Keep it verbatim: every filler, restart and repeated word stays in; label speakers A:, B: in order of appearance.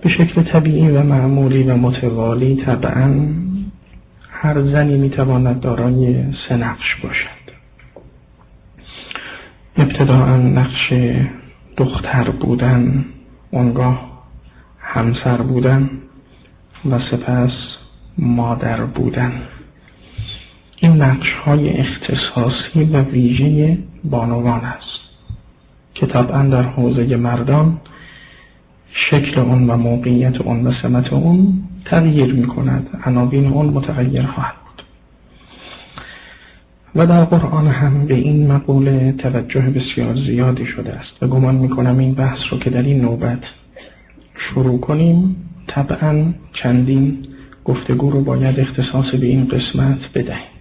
A: به شکل طبیعی و معمولی و متوالی طبعاً هر زنی میتواند دارای سه نقش باشد. ابتداءً نقش دختر بودن، آنگاه همسر بودن و سپس مادر بودن. این نقش های اختصاصی و ویژه بانوان است که طبعا در حوزه مردان شکل اون و موقعیت اون و سمت اون تغییر می کند، عناوین اون متغیر خواهد بود. و در قرآن هم به این مقوله توجه بسیار زیادی شده است و گمان می کنم این بحث رو که در این نوبت شروع کنیم طبعا چندین گفتگو رو باید اختصاص به این قسمت بدهیم.